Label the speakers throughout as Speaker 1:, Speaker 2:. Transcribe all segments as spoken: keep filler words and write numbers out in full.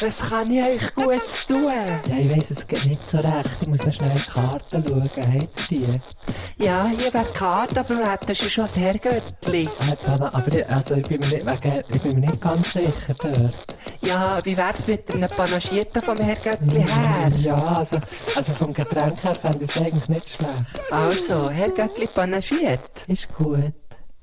Speaker 1: Was kann ich euch Gutes tun?
Speaker 2: Ja, ich weiss, es geht nicht so recht. Ich muss noch schnell in die Karten schauen. Habt ihr die?
Speaker 1: Ja, hier wäre die Karte, aber wir hätten schon das Herrgöttli.
Speaker 2: Äh, aber ich, also ich, bin mir nicht, wegen, ich bin mir nicht ganz sicher dort.
Speaker 1: Ja, wie wär's mit einem Panagierten vom Herrgöttli her?
Speaker 2: Ja, also, also vom Getränk her fände ich es eigentlich nicht schlecht.
Speaker 1: Also, Herrgöttli panagiert.
Speaker 2: Ist gut.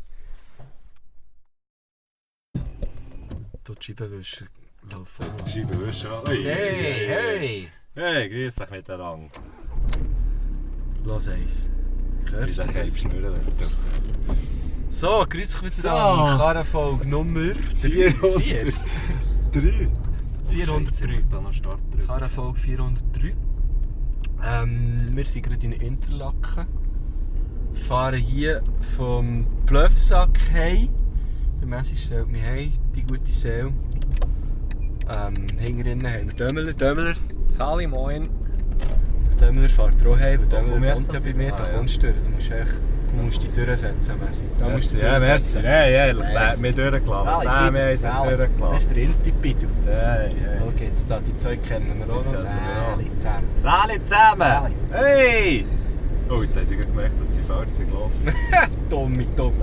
Speaker 3: Du die Scheibenwischer laufen.
Speaker 4: Die Scheibenwischer. Hey,
Speaker 3: Hey, hey!
Speaker 4: Hey, grüß dich miteinander.
Speaker 3: Los eins.
Speaker 4: Wie
Speaker 3: Hörst
Speaker 4: der
Speaker 3: du
Speaker 4: Keib
Speaker 3: das?
Speaker 4: schnurren wird.
Speaker 3: So, grüß dich
Speaker 4: So.
Speaker 3: miteinander. Karrenfolge Nummer
Speaker 4: vierhundert.
Speaker 3: vier.
Speaker 4: Drei.
Speaker 3: vierhundertdrei.
Speaker 4: Scheisse, da noch Start drücken.
Speaker 3: Karrenfolge vierhundertdrei. Ähm, wir sind gerade in Interlaken. Fahren hier vom Plöfsack heim. Der Messi stellt mich heim, die gute Seele. Ähm, hinten haben wir Dömmler. Dömmler.
Speaker 5: Sali, moin.
Speaker 3: Dömmler fährt auch heim, weil
Speaker 4: Da komm
Speaker 3: Dömmler
Speaker 4: ich
Speaker 3: wohnt ja
Speaker 4: doch.
Speaker 3: bei mir,
Speaker 4: Ah,
Speaker 3: da
Speaker 4: ja.
Speaker 3: kommst du durch. Du musst, echt, du musst dich durchsetzen, Messi. Da musst du
Speaker 4: Ja, merci.
Speaker 3: durchsetzen.
Speaker 4: Nein, ehrlich, der hat
Speaker 3: Merci.
Speaker 4: mich durchgelassen. Was
Speaker 3: Ah,
Speaker 4: der
Speaker 3: ich
Speaker 4: mir
Speaker 3: bin
Speaker 4: ist
Speaker 3: der
Speaker 4: durchgelassen.
Speaker 3: Das ist der Intipidu.
Speaker 4: Hey,
Speaker 3: Schau
Speaker 4: hey.
Speaker 3: jetzt da, die zwei kennen wir auch noch.
Speaker 4: Die kennen wir auch.
Speaker 3: Säli zusammen.
Speaker 4: Sali zusammen! Hey! Oh, jetzt haben sie gerade gemerkt, dass sie falsch sind gelaufen.
Speaker 3: Dumme, dumme.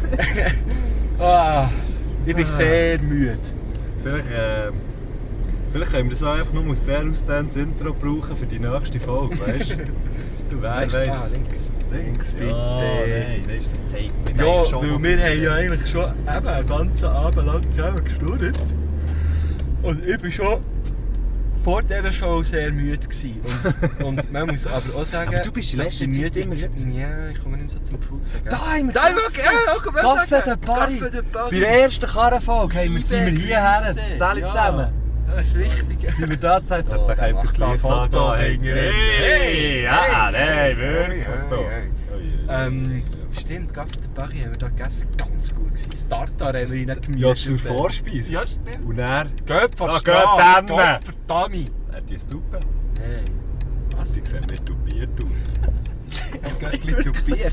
Speaker 3: ah, ich bin
Speaker 4: Ah.
Speaker 3: sehr müde.
Speaker 4: Vielleicht, äh, vielleicht können wir das auch einfach nur als sehr ausdehntes Intro brauchen für die nächste Folge, weißt du? Du wer
Speaker 3: Weißt du,
Speaker 4: weiss.
Speaker 3: ah, links. Links, bitte.
Speaker 4: Ja, nein, weißt du, das zeigt mir
Speaker 3: Ja,
Speaker 4: eigentlich schon.
Speaker 3: weil wir haben ja eigentlich schon eben einen ganzen Abend lang zusammen geschnurrt. Und ich war schon vor dieser Show sehr müde gewesen. Und, und man muss aber auch sagen,
Speaker 4: Aber du bist in
Speaker 3: dass
Speaker 4: letzter
Speaker 3: die
Speaker 4: Zeit
Speaker 3: Müdigkeit-
Speaker 4: immer-
Speaker 3: Ja, ich komme nicht mehr so zum Fuß sagen.
Speaker 4: Da haben wir
Speaker 3: Da haben wir
Speaker 4: Gasse.
Speaker 3: ja, komm, wir
Speaker 4: Gaffe
Speaker 3: sagen.
Speaker 4: der Barry.
Speaker 3: Gaffe der Barry.
Speaker 4: Bei der ersten Karrenfolge haben wir, sind wir
Speaker 3: Liebe
Speaker 4: hierher,
Speaker 3: Grüße.
Speaker 4: alle
Speaker 3: Ja.
Speaker 4: zusammen.
Speaker 3: Das ist wichtig.
Speaker 4: Sind wir da zusammen?
Speaker 3: Oh,
Speaker 4: Da
Speaker 3: der
Speaker 4: können wir
Speaker 3: macht
Speaker 4: gleich
Speaker 3: da Fotos
Speaker 4: Fotos
Speaker 3: hängen.
Speaker 4: Hey, ja,
Speaker 3: Hey,
Speaker 4: nein, wirklich.
Speaker 3: hey,
Speaker 4: doch.
Speaker 3: hey.
Speaker 4: Oh, je.
Speaker 3: Ähm, stimmt, Gaffe der Barry haben wir da gegessen. Ganz gut gewesen. Das Tartar haben wir reingemischt.
Speaker 4: Ja, zur Vorspeise.
Speaker 3: Ja, stimmt.
Speaker 4: Und dann
Speaker 3: Geht von
Speaker 4: Ah,
Speaker 3: der
Speaker 4: geht
Speaker 3: Straße,
Speaker 4: dann.
Speaker 3: geht für Tami.
Speaker 4: hat die eine Stuppe.
Speaker 3: Hey, was?
Speaker 4: Die sieht mir tupiert aus.
Speaker 3: Ein Göttli tupiert.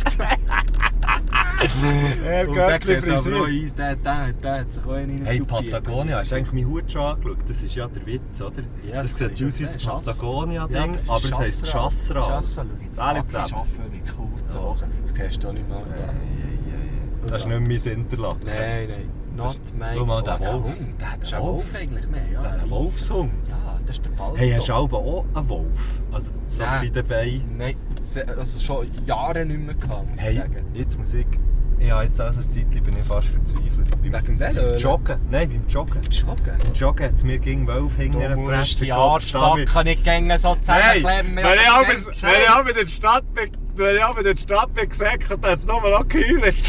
Speaker 4: Er
Speaker 3: Und der sieht aber auch eins, der, der, der hat sich auch einen
Speaker 4: Hey,
Speaker 3: tupiert.
Speaker 4: Patagonia, hast du eigentlich meinen Hut schon angeschaut? Das ist ja der Witz, oder?
Speaker 3: Ja,
Speaker 4: das
Speaker 3: das
Speaker 4: sieht
Speaker 3: kann ich
Speaker 4: aus wie
Speaker 3: schon
Speaker 4: das
Speaker 3: sehen.
Speaker 4: Patagonia-Ding,
Speaker 3: Ja,
Speaker 4: aber es heisst Chassral.
Speaker 3: Chassral, schau jetzt.
Speaker 4: Alle
Speaker 3: Taxi
Speaker 4: zusammen.
Speaker 3: arbeiten, wie cool zu Hause. Das kennst du auch nicht mal. Da.
Speaker 4: Das ist nicht mehr mein Interlaken.
Speaker 3: Nein, nein. Not mein...
Speaker 4: Schau mal, der
Speaker 3: Oh,
Speaker 4: Wolf.
Speaker 3: Hund.
Speaker 4: Der hat
Speaker 3: Das ist
Speaker 4: einen
Speaker 3: ein
Speaker 4: Wolf.
Speaker 3: Wolf eigentlich mehr, ja.
Speaker 4: Der hat einen Wolfshund.
Speaker 3: Ja, das ist der Ball.
Speaker 4: Hey, hast du aber auch einen Wolf? Also so
Speaker 3: Nein.
Speaker 4: bei den Beinen?
Speaker 3: Nein, se- also schon Jahre nicht mehr gehabt, muss ich
Speaker 4: Hey,
Speaker 3: sagen.
Speaker 4: jetzt muss ich... Ja, jetzt also ein Zeitchen bin ich fast verzweifelt. Beim
Speaker 3: Wegen dem Velo?
Speaker 4: Joggen. Nein, beim Joggen.
Speaker 3: Joggen?
Speaker 4: Beim Joggen hat es mir gegen Wolf hinten
Speaker 3: Du musst
Speaker 4: gepresst.
Speaker 3: die Arschbacken nicht gegen so
Speaker 4: Hey,
Speaker 3: zusammenklemmen.
Speaker 4: wenn ich auch bis- wenn ich auch mit der Stadt bin, wenn ich auch mit der Stadt bin gesagt, dann hat es nochmal noch geheult.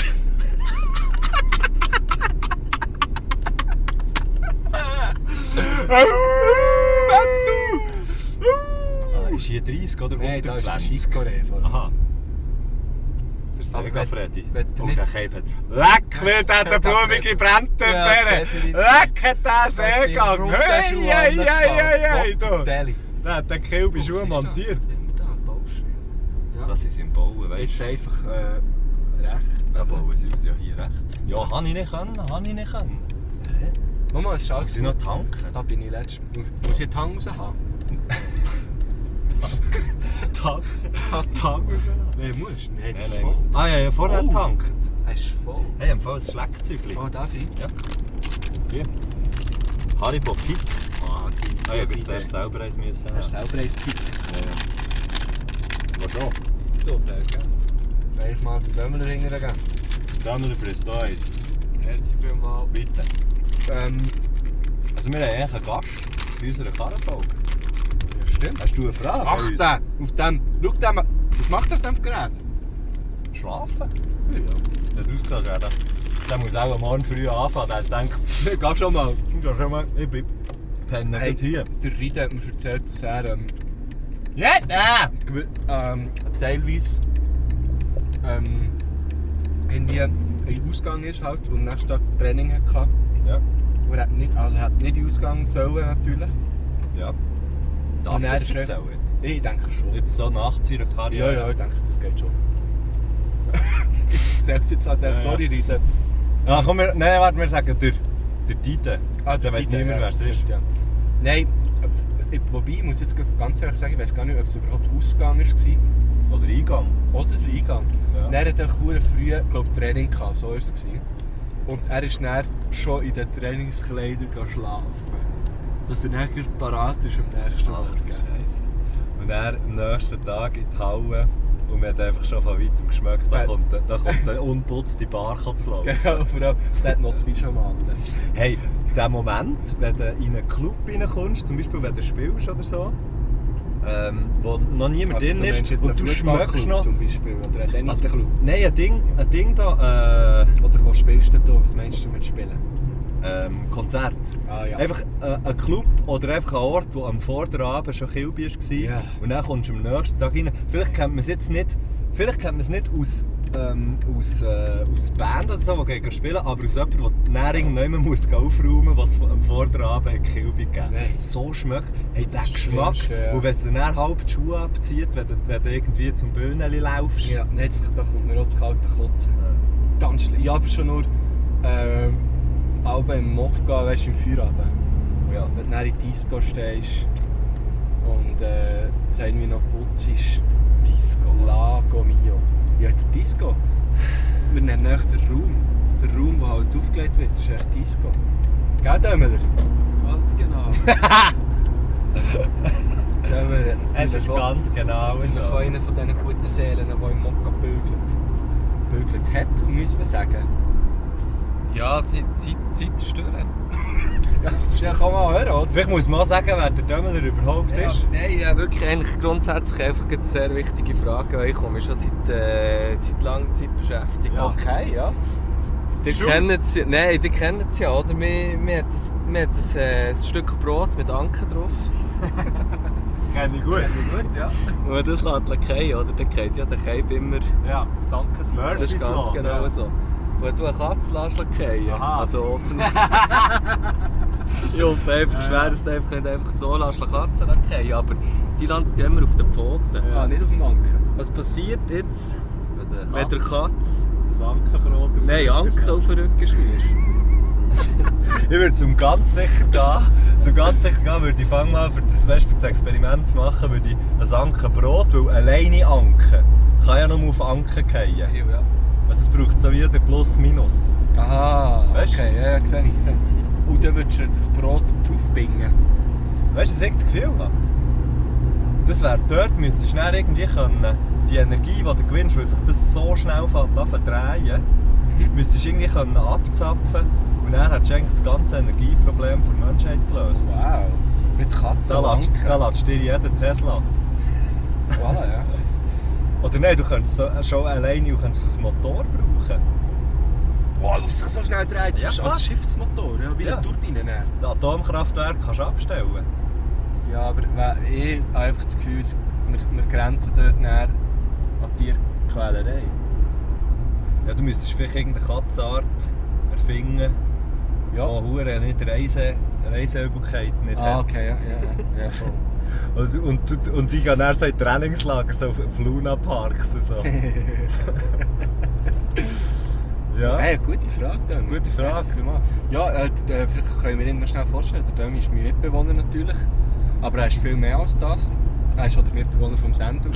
Speaker 4: Ah, ist hier dreißig oder
Speaker 3: Nein, da ist der
Speaker 4: hundertzwanzig?
Speaker 3: Chicoré vor.
Speaker 4: Aha. Der
Speaker 3: Aber
Speaker 4: Sega
Speaker 3: wenn-
Speaker 4: Freddy.
Speaker 3: wenn du
Speaker 4: Oh,
Speaker 3: nicht-
Speaker 4: der Cape hat... Leck, wie der hat eine blumige
Speaker 3: Ja,
Speaker 4: Brenntöpfere!
Speaker 3: definitiv.
Speaker 4: Leck, hat der Seegang! Hey, hey, hey, hey, hey, du!
Speaker 3: Deli.
Speaker 4: Der hat den Kiel bei Schuhen montiert.
Speaker 3: Ja.
Speaker 4: Das ist im Bauen, weißt
Speaker 3: Jetzt
Speaker 4: du?
Speaker 3: einfach äh, recht.
Speaker 4: Da bauen sie uns ja hier recht. Ja, habe ich nicht können, habe ich nicht können.
Speaker 3: Mama, es ist alles
Speaker 4: Muss ich noch tanken?
Speaker 3: Da bin ich letztes Mal. Muss ich die Hang raus haben?
Speaker 4: Tank? Tank?
Speaker 3: Nein, musst du. Nein, das
Speaker 4: Nein,
Speaker 3: ist
Speaker 4: nein,
Speaker 3: voll.
Speaker 4: muss- Ah, ja, ja, vorher
Speaker 3: Oh.
Speaker 4: getankt.
Speaker 3: Er ist voll.
Speaker 4: Hey, im Fall ein Schleckzeugli.
Speaker 3: Oh, darf ich?
Speaker 4: Ja. Hier. Haribo Pip.
Speaker 3: Ah, die
Speaker 4: Ah, ja, ich zuerst selber eins müssen.
Speaker 3: Hast du
Speaker 4: haben.
Speaker 3: selber eins Pick?
Speaker 4: Ja, ja. Was schon?
Speaker 3: Du, sehr gerne. Soll ich mal die Dömmler hingehen?
Speaker 4: Sammler frisst da eins.
Speaker 3: Merci vielmals.
Speaker 4: Bitte.
Speaker 3: Ähm,
Speaker 4: Also wir haben eigentlich einen Gast bei unserer Karrenfolge.
Speaker 3: ja, stimmt.
Speaker 4: Hast du eine Frage? an
Speaker 3: Ach,
Speaker 4: uns?
Speaker 3: der! Auf dem... Schau den mal. Was macht er auf dem Gerät?
Speaker 4: Schlafen?
Speaker 3: Ja.
Speaker 4: Der hat ausgegangen. Der muss auch am Morgen früh anfangen. Der denkt,
Speaker 3: Geh schon mal.
Speaker 4: ich schon mal, ich bin penne
Speaker 3: Hey,
Speaker 4: nicht hier.
Speaker 3: der Riede hat mir erzählt, dass er ähm,
Speaker 4: Nicht da!
Speaker 3: gew- ähm, teilweise ähm, irgendwie in Ausgang ist halt und am nächsten Tag Training hatte.
Speaker 4: Ja.
Speaker 3: Aber er hat nicht, also er hat nicht in Ausgang sollen natürlich.
Speaker 4: Ja. Darf
Speaker 3: Und
Speaker 4: ich
Speaker 3: er
Speaker 4: das
Speaker 3: ist schon-
Speaker 4: erzählen jetzt?
Speaker 3: Ich denke schon.
Speaker 4: Jetzt so nach seiner
Speaker 3: Ja,
Speaker 4: Karriere?
Speaker 3: ja, ich denke, das geht schon. Ich erzähl's jetzt an der,
Speaker 4: Ja, ja.
Speaker 3: sorry Riede.
Speaker 4: Ah, komm, wir, nein, warte, wir sagen der, der Dide.
Speaker 3: Ah,
Speaker 4: der weiss
Speaker 3: Dieter,
Speaker 4: niemand,
Speaker 3: ja,
Speaker 4: wer es ist.
Speaker 3: stimmt, ja. Nein, äh, wobei, ich muss jetzt ganz ehrlich sagen, ich weiß gar nicht, ob es überhaupt Ausgang war.
Speaker 4: Oder Eingang.
Speaker 3: Oder der Eingang.
Speaker 4: Ja.
Speaker 3: Dann hatte er früh, glaube ich, Training gehabt, so war es. Und er ist dann schon in den Trainingskleidern schlafen. Dass er dann parat ist am nächsten
Speaker 4: Ach
Speaker 3: Morgen.
Speaker 4: du Scheiße. Und dann am nächsten Tag in die Halle und man hat einfach schon von weitem geschmeckt, da
Speaker 3: Ja.
Speaker 4: kommt, da kommt eine unputzte Bar zu laufen.
Speaker 3: Genau, vor allem, der hat noch zwei Schamanen.
Speaker 4: Hey, der Moment, wenn du in einen Club reinkommst, zum Beispiel wenn du spielst oder so, ähm, wo noch niemand
Speaker 3: Also,
Speaker 4: drin
Speaker 3: du meinst
Speaker 4: ist
Speaker 3: jetzt
Speaker 4: und
Speaker 3: einen
Speaker 4: du
Speaker 3: Fußballclub
Speaker 4: schmeckst noch...
Speaker 3: zum Beispiel, oder einen Tennisclub.
Speaker 4: Nein, ein Ding, ein Ding da, äh,
Speaker 3: Oder wo spielst du da? Was meinst du mit Spielen?
Speaker 4: ähm, Konzert.
Speaker 3: Ah ja.
Speaker 4: Einfach äh, ein Club oder einfach ein Ort, wo am Vorderabend schon Kilby war
Speaker 3: Ja.
Speaker 4: und dann kommst du am nächsten Tag rein. Vielleicht kennt man es jetzt nicht, vielleicht kennt man es nicht aus, ähm, aus, äh, aus Band oder so, die gegen spielen, aber aus jemandem, der dann irgendjemand muss aufräumen muss, was am Vorderabend hat Kilby gegeben.
Speaker 3: Nein.
Speaker 4: So schmeckt, hey, der
Speaker 3: Das
Speaker 4: Geschmack.
Speaker 3: Schlimmste, ja.
Speaker 4: Und wenn es dann halb die Schuhe abzieht, wenn du, wenn du irgendwie zum Bühneli laufst.
Speaker 3: Ja, nein, jetzt- da kommt mir auch das kalte Kotzen. Ganz schlimm. Ich habe schon nur äh, auch im Mob gehen, weißt du, im Feierabend.
Speaker 4: Ja.
Speaker 3: Wenn du dann in die Disco stehst und äh, jetzt haben wir noch putzt. Disco. Lago Mio. Ja, der Disco. Wir nennen echt den Raum. Der Raum, der halt aufgelegt wird, ist echt Disco. Gell, Dömeler?
Speaker 5: Ganz genau.
Speaker 3: Dömeler.
Speaker 4: Es ist ganz genau
Speaker 3: Das ist
Speaker 4: so.
Speaker 3: auch einer von diesen guten Seelen, die im Mokka bügelt. Bügelt hat, muss man sagen.
Speaker 5: Ja, Zeit, Zeit, Zeit stören.
Speaker 3: Ja, das kann man hören, oder?
Speaker 4: Vielleicht muss man auch sagen, wer der Dömeler überhaupt
Speaker 5: Ja,
Speaker 4: ist.
Speaker 5: nein, ja, wirklich eigentlich grundsätzlich einfach eine sehr wichtige Frage, weil ich komme schon seit, äh, seit langer Zeit beschäftigt.
Speaker 4: Ja.
Speaker 3: Okay, ja.
Speaker 5: Die kennen es ja, nein, die kennen es ja, oder? Wir, wir haben ein, wir haben ein, äh, ein Stück Brot mit Anken drauf.
Speaker 4: Kenne ich gut.
Speaker 3: Gut, ja.
Speaker 5: Und wenn das lässt fallen, oder? Dann geht ja der Keib immer
Speaker 4: Ja.
Speaker 5: auf die Ankenseite. Das ist
Speaker 4: Murphy's
Speaker 5: ganz
Speaker 4: Law,
Speaker 5: genau
Speaker 4: ja.
Speaker 5: so. Wenn du eine Katze lässt fallen,
Speaker 4: Aha.
Speaker 5: also offen. Ich hoffe einfach schwer, dass du einfach nicht einfach so lässt Katzen fallen, aber die landen ja immer auf den Pfoten.
Speaker 3: Ah, nicht auf dem Anken.
Speaker 5: Was passiert jetzt,
Speaker 4: Wenn der
Speaker 5: wenn der Katze
Speaker 4: das Ankenbrot auf den
Speaker 5: Nein,
Speaker 4: Rücken
Speaker 5: Anken auf den Rücken schmierst?
Speaker 4: Ich würde zum ganz sicher gehen, zum ganz sicher gehen, würde ich fangen mal für das, weißt, für das Experiment zu machen, würde ich ein Ankenbrot, weil alleine Anken kann ja nur auf Anken fallen.
Speaker 5: Ja.
Speaker 4: Also es braucht so wie den Plus-Minus.
Speaker 3: Aha,
Speaker 4: Weißt du?
Speaker 3: okay, ja, ja, sehe ich, sehe ich. Und dann würdest du das Brot draufbingen.
Speaker 4: Weißt du, was ich das Gefühl habe? Das wäre dort, müsstest du dann irgendwie können, die Energie, die du gewinnst, weil sich das so schnell fängt an zu drehen, müsstest du irgendwie können abzapfen und dann hättest du eigentlich das ganze Energieproblem der Menschheit gelöst.
Speaker 3: Wow. Mit Katzen
Speaker 4: Da
Speaker 3: und
Speaker 4: lässt
Speaker 3: Anken.
Speaker 4: da lässt dir jeden Tesla.
Speaker 3: Voilà, ja.
Speaker 4: Oder nein, du könntest so, schon alleine du könntest das Motor brauchen.
Speaker 3: Wow, was sich so schnell dreht.
Speaker 5: Ja,
Speaker 3: Ja,
Speaker 5: klar.
Speaker 3: als Schiffsmotor, ja, wie
Speaker 4: Ja.
Speaker 3: eine Turbine. Dann.
Speaker 4: Das Atomkraftwerk kannst du abstellen.
Speaker 3: Ja, aber we- ich habe einfach das Gefühl, es- wir, wir grenzen dort näher an Tierquälerei.
Speaker 4: Ja, du müsstest vielleicht irgendeine Katzenart erfinden,
Speaker 3: Ja.
Speaker 4: die hure nicht Reise, Reiseübelkeit nicht
Speaker 3: Ah,
Speaker 4: hat.
Speaker 3: okay, ja, ja, ja, voll.
Speaker 4: Und, und, und, und sie gehen dann so in Trainingslager, so auf, auf Luna-Parks und so. Ja.
Speaker 3: Hey, gute Frage, Dömi.
Speaker 4: Gute Frage.
Speaker 3: Merci vielmals. Ja, äh, d- äh, vielleicht können wir ihn noch schnell vorstellen. Der Dömi ist mein Mitbewohner natürlich. Aber er ist viel mehr als das. Er ist auch der Mitbewohner vom Sendung.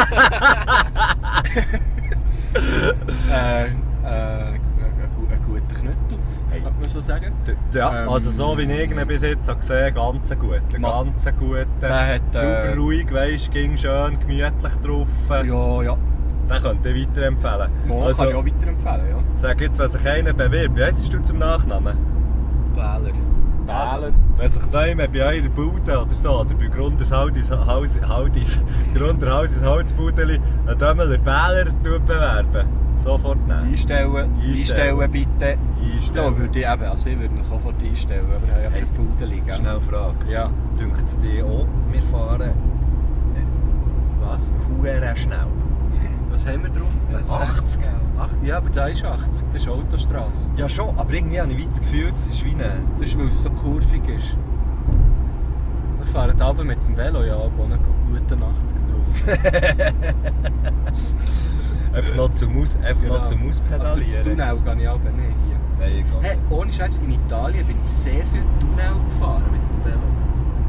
Speaker 3: äh, äh, ein, gu- ein guter Knüttel,
Speaker 4: Hey.
Speaker 3: kann man so sagen.
Speaker 4: D- Ja,
Speaker 3: Ähm,
Speaker 4: also so wie ich ihn bis jetzt habe gesehen, ganz gut.
Speaker 3: Ma-
Speaker 4: Ganz gut.
Speaker 3: Der hat,
Speaker 4: Super
Speaker 3: äh,
Speaker 4: ruhig, weißt, ging schön, gemütlich drauf.
Speaker 3: Ja, ja.
Speaker 4: Den könnte ich weiterempfehlen.
Speaker 3: Mo
Speaker 4: Also,
Speaker 3: kann ich auch weiterempfehlen, ja.
Speaker 4: sag jetzt, wenn sich einer bewirbt, wie heisst du zum Nachnamen?
Speaker 5: Bähler.
Speaker 3: Bähler.
Speaker 4: Wenn sich da jemand bei eurer Bude oder so, oder bei Grunders Haldis, Haus, Haldis, Grunder Hausis Holzbudeli, einen Dömeler Bähler bewerben, sofort nehmen.
Speaker 3: Einstellen,
Speaker 4: Einstellen.
Speaker 3: einstellen bitte.
Speaker 4: Einstellen.
Speaker 3: Ja, würde ich eben, also ich würde ihn sofort einstellen, aber ich habe ja
Speaker 4: Hey.
Speaker 3: kein Pudel liegen.
Speaker 4: Schnell Frage.
Speaker 3: Ja.
Speaker 4: Dünkt es dir auch, wir fahren
Speaker 3: Was?
Speaker 4: hure schnell?
Speaker 3: Was haben wir drauf?
Speaker 4: achtzig.
Speaker 3: achtzig? Ja, aber da ist achtzig, das ist Autostrasse.
Speaker 4: Ja schon, aber irgendwie habe ich wie das Gefühl, das ist wie eine...
Speaker 3: Das ist, weil es so kurvig ist. Wir fahren da oben mit dem Velo ja ab und einen guten achtzig drauf.
Speaker 4: Einfach noch zum, Aus, einfach
Speaker 3: Genau.
Speaker 4: noch zum
Speaker 3: Aber das
Speaker 4: Auspedalieren.
Speaker 3: Tunnel gehe ich aber nicht hier.
Speaker 4: Nein, egal.
Speaker 3: Hey, ohne Scheiß, in Italien bin ich sehr viel Tunnel gefahren mit dem Velo.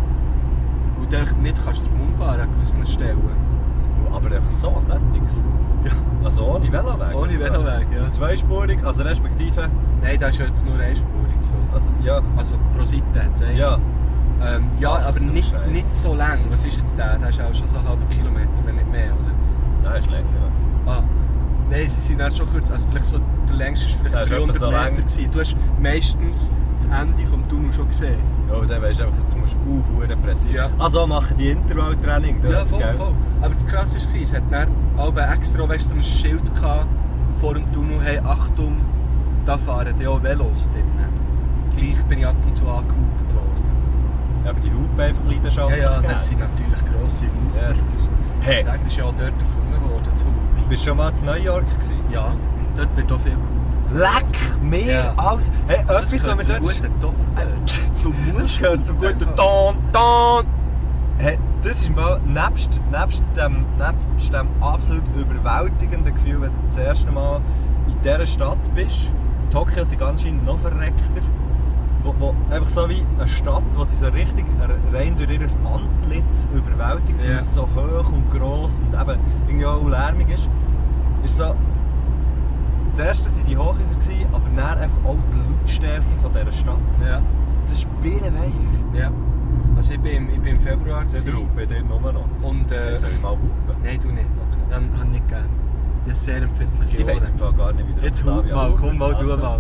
Speaker 3: Und du einfach nicht kannst drum umfahren an gewissen Stellen.
Speaker 4: Aber einfach so, Settings.
Speaker 3: Ja.
Speaker 4: Also ohne Veloweg?
Speaker 3: Ohne Veloweg, ja.
Speaker 4: Und zweispurig, also respektive...
Speaker 3: Nein, das ist jetzt nur einspurig. So.
Speaker 4: Also, ja.
Speaker 3: Also pro Seite hat es eigentlich.
Speaker 4: Ja.
Speaker 3: Ähm, ja,
Speaker 4: Ach,
Speaker 3: aber
Speaker 4: du
Speaker 3: nicht,
Speaker 4: Scheiße.
Speaker 3: nicht so lang. Was ist jetzt der? Der ist auch schon so einen halben Kilometer, wenn nicht mehr, oder?
Speaker 4: Nein, ist länger.
Speaker 3: Ah. Nein, sie sind dann schon kurz. Also vielleicht so, der längste war vielleicht
Speaker 4: Das ist etwa
Speaker 3: dreihundert
Speaker 4: so
Speaker 3: Meter.
Speaker 4: lang.
Speaker 3: Gewesen. Du hast meistens das Ende des Tunnels schon gesehen.
Speaker 4: Ja, und dann weisst du einfach, jetzt musst du uh, pressieren.
Speaker 3: Ja.
Speaker 4: Also machen die Intervalltraining dort,
Speaker 3: Ja, voll,
Speaker 4: gell?
Speaker 3: voll. Aber das Krasse war, es hat dann auch extra weißt, so ein Schild gehabt, vor dem Tunnel, hey, Achtung, da fahren die auch Velos drin. Gleich bin ich ab und zu angehupt worden.
Speaker 4: Ja, aber die Hupe einfach
Speaker 3: Ja,
Speaker 4: leidenschaftlich.
Speaker 3: ja,
Speaker 4: gell?
Speaker 3: das sind natürlich grosse Hupen.
Speaker 4: Ja, das ist... Hey,
Speaker 3: Das ist ja auch dort erfunden worden, das Hupen.
Speaker 4: bist du schon mal in New York gewesen?
Speaker 3: Ja, dort wird auch viel gehupt.
Speaker 4: Leck mir
Speaker 3: Ja.
Speaker 4: alles! Hey,
Speaker 3: Also,
Speaker 4: etwas,
Speaker 3: es
Speaker 4: was
Speaker 3: gehört
Speaker 4: wir
Speaker 3: zum
Speaker 4: dort...
Speaker 3: guten Ton. Du
Speaker 4: Das
Speaker 3: musst
Speaker 4: gehört zum guten Ton, Ton! Hey, das ist im Fall, nebst, nebst, dem, nebst dem absolut überwältigenden Gefühl, wenn du das erste Mal in dieser Stadt bist, Tokio sind anscheinend noch verreckter, wo, wo einfach so wie eine Stadt, die dich so richtig rein durch ihr Antlitz überwältigt,
Speaker 3: Ja.
Speaker 4: weil es so hoch und gross und eben irgendwie auch lärmig ist, ist so... Das erste waren die Hochhäuser, aber dann einfach auch die Lautstärke von dieser Stadt.
Speaker 3: Ja,
Speaker 4: Das ist birrenweich.
Speaker 3: ja. Also ich bin, im- ich bin im Februar
Speaker 4: Seht ihr
Speaker 3: gewesen.
Speaker 4: bei dir nur noch?
Speaker 3: Und äh,
Speaker 4: Soll ich mal hupen?
Speaker 3: nein, du nicht. Dann habe ich nicht gerne. Ich habe sehr empfindliche
Speaker 4: Ich weiss im
Speaker 3: Ohren.
Speaker 4: Fall gar nicht, wie der
Speaker 3: Jetzt
Speaker 4: Octavia
Speaker 3: hup mal,
Speaker 4: hupt.
Speaker 3: komm mal, du
Speaker 4: Also,
Speaker 3: mal.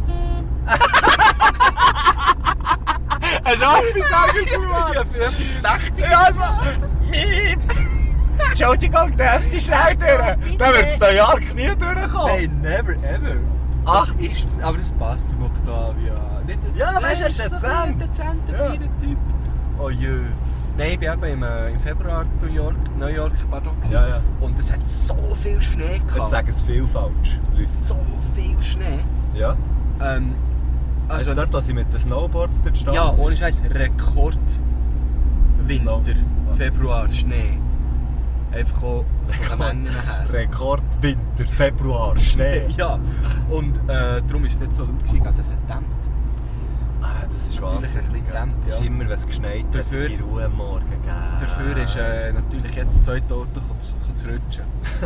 Speaker 4: Hast du auch etwas anderes
Speaker 3: Ich habe für etwas Mächtiges.
Speaker 4: Also, Miep! Entschuldigung, darf ich schnell durch? Dann wird es New York nie durchkommen.
Speaker 3: Nein, never ever.
Speaker 4: Ach.
Speaker 3: Das ist, aber das passt zum Octavia. Nicht,
Speaker 4: Ja, weißt du, er ist
Speaker 3: so
Speaker 4: dezent.
Speaker 3: ein dezenter,
Speaker 4: Ja.
Speaker 3: feiner Typ. Oh je. Nein, ich war eben im, äh, im Februar in New York, New York pardon, gewesen.
Speaker 4: Ja, ja.
Speaker 3: Und es hat so viel Schnee gehabt.
Speaker 4: Es sagen es viel falsch, Leute.
Speaker 3: So viel Schnee.
Speaker 4: Ja.
Speaker 3: Ähm,
Speaker 4: Also
Speaker 3: also,
Speaker 4: dort, wo sie mit den Snowboards dort standen?
Speaker 3: ja, ohne Scheiß, Rekord
Speaker 4: Snow.
Speaker 3: Winter, Februar, Schnee. Einfach auch von den Männern her.
Speaker 4: Rekord Winter, Februar, Schnee.
Speaker 3: Ja, und äh, darum war es nicht so laut, gewesen, das hat gedämmt.
Speaker 4: Ah, das ist
Speaker 3: Natürlich
Speaker 4: wahnsinnig.
Speaker 3: ein bisschen gedämmt,
Speaker 4: Das ist
Speaker 3: ja.
Speaker 4: immer, wenn es geschneit hat,
Speaker 3: Dafür-
Speaker 4: die Ruhe am Morgen gegeben.
Speaker 3: Dafür ist äh, natürlich jetzt das zweite Auto gekommen zu gekommen zu rutschen.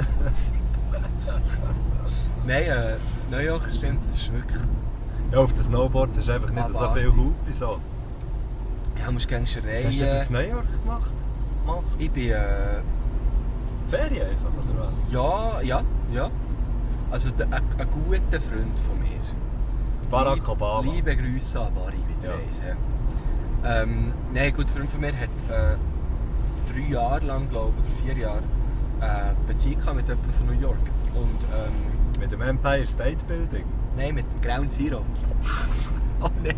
Speaker 3: Nein, äh, New York stimmt, das ist wirklich...
Speaker 4: Ja, auf den Snowboards ist einfach nicht
Speaker 3: Ah,
Speaker 4: so
Speaker 3: warte.
Speaker 4: viel Hupe. So.
Speaker 3: Ja, du musst gerne schreien.
Speaker 4: Was hast du denn in New York gemacht? gemacht?
Speaker 3: Ich bin... Äh,
Speaker 4: Ferien einfach, oder was?
Speaker 3: ja, ja, ja. Also der, ein, ein guter Freund von mir.
Speaker 4: Barack
Speaker 3: Lieb-
Speaker 4: Obama.
Speaker 3: Liebe Grüße an Barry, wie der
Speaker 4: Ja.
Speaker 3: heisst, ja. Ähm, nein, ein guter Freund von mir hat äh, drei Jahre lang, glaube ich, oder vier Jahre äh, Beziehung gehabt mit jemandem von New York. Und ähm,
Speaker 4: Mit dem Empire State Building.
Speaker 3: nein, mit dem Ground Zero. Oh nein!